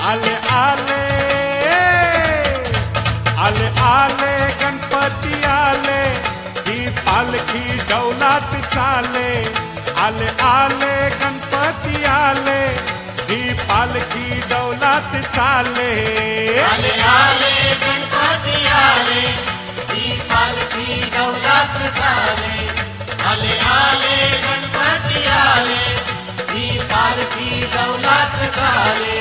आले आले आले आले गणपती आले, ही पालखी डौलात चाले. आले आले गणपती आले, ही पालखी डौलात चाले. आले आले गणपती आले, ही पालखी डौलात चाले. आले आले गणपती आले, ही पालखी डौलात चाले.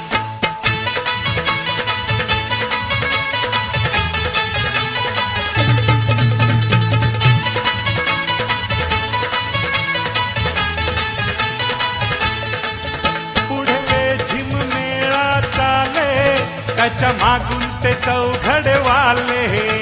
त्याच्या मागून ते चौघडवाले,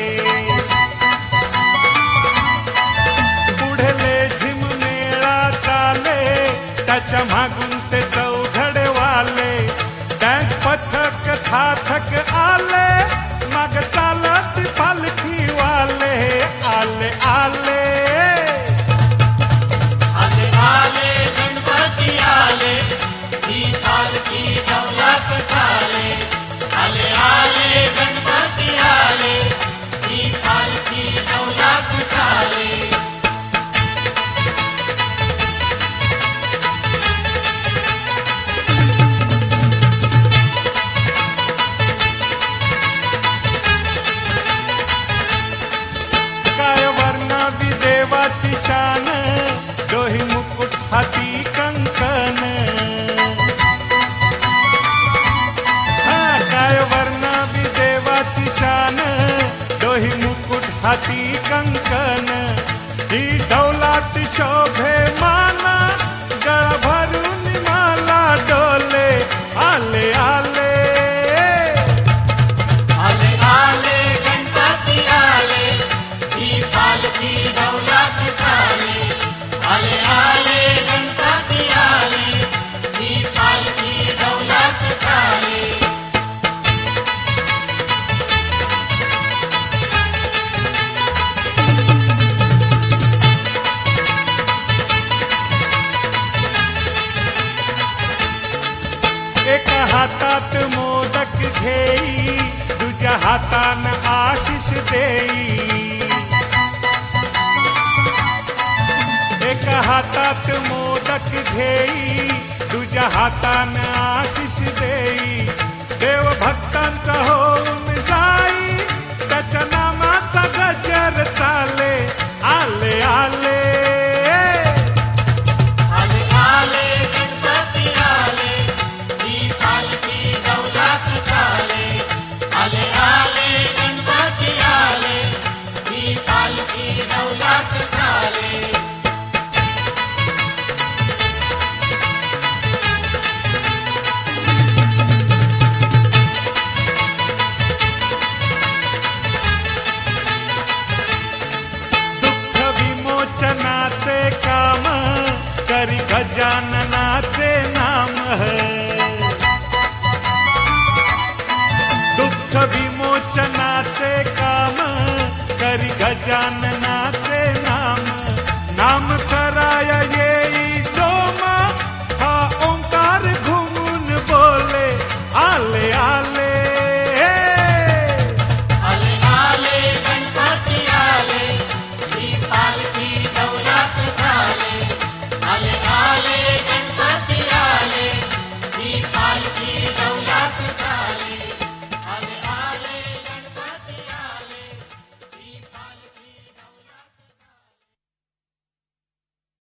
पुढले झिममेळा चाले. त्याच्या मागून ते चौघडवाले, डान्स पथक साथक आले. माग चालत पालखी वाले. आले आले आले आले गणपती आले, ही पालखी डौलात चाले. आले आले गणपती आले, ही पालखी डौलात चाले. काय वर्णावी देवाची शान, डोही मुकुट हाती कंकण. काय वर्णावी देवाची शान, डोही मुकुट हाती कंकण. ही डौलात शोभे माना, गळा भरून माला डोले. आले आले आले आले गणपती आले, ही पालखी डौलात चाले. आले आले गणपती आले, ही पालखी डौलात चाले. एक हातात मोदक घेई, दुसऱ्या हातान आशिष देई. एक हातात मोदक घेई, दुसऱ्या हातान आशिष देई. देव भक्तांचा होऊन जाई, त्याच्या नामाचा गजर चाले. आले आले आले आले गणपती आले, ही पालखी डौलात चाले. आले आले गणपती आले, ही पालखी डौलात चाले. दुःख विमोचनाचे काम, करी गजाननाचे नाम. दुःख विमोचनाचे काम, करी गजाननाचे नाम. नाम कराय येई जोमा, हा ओंकार घुमून बोले. आले आले आले आले गणपती आले, ही पालखी डौलात चाले. आले आले गणपती आले, ही पालखी डौलात